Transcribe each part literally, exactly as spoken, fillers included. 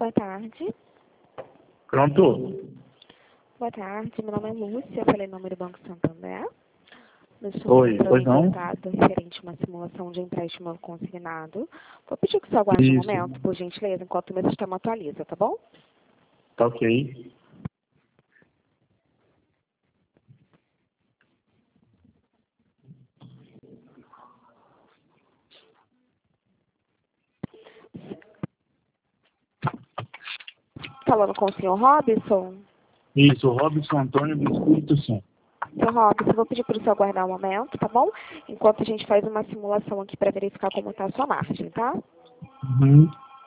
Boa tarde. Pronto? Boa tarde, meu nome é Lúcia, falei em nome do Banco Santander. Nós Oi, estamos pois entrando em não? contato referente a uma simulação de empréstimo consignado. Vou pedir que você aguarde um Isso, momento, por gentileza, enquanto o meu sistema atualiza, tá bom? tá ok. Falando com o senhor Robson? Isso, Robson Antônio do Espírito Santo. Senhor Robson, eu vou pedir para o senhor aguardar um momento, tá bom? Enquanto a gente faz uma simulação aqui para verificar como está a sua margem, tá? Uhum.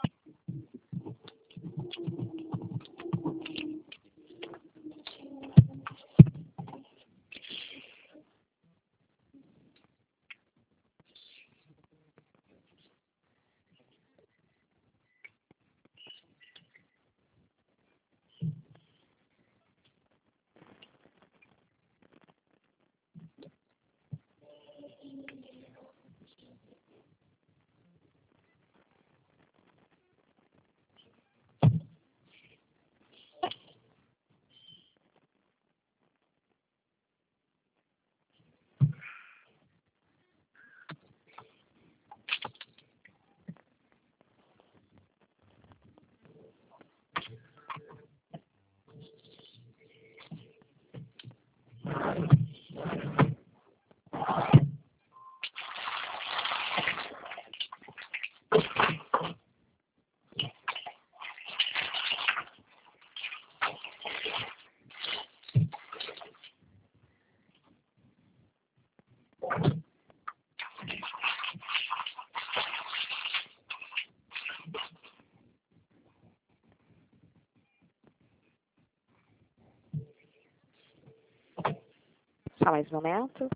Só mais um momento.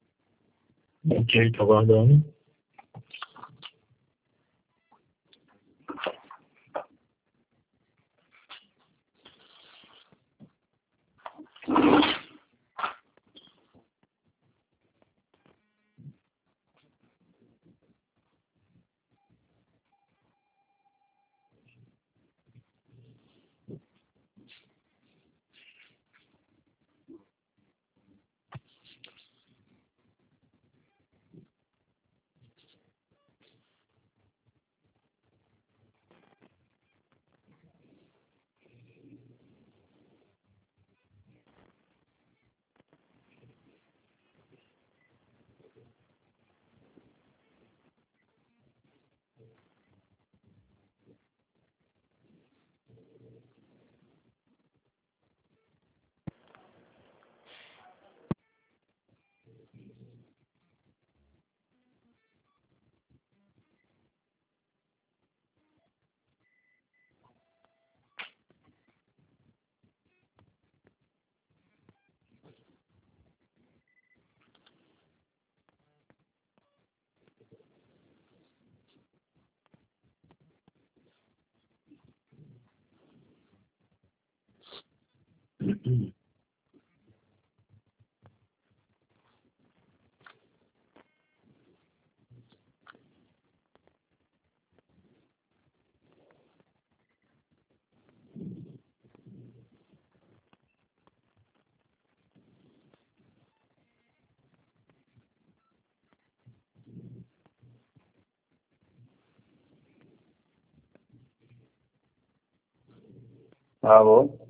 Ok, tô aguardando. Alô?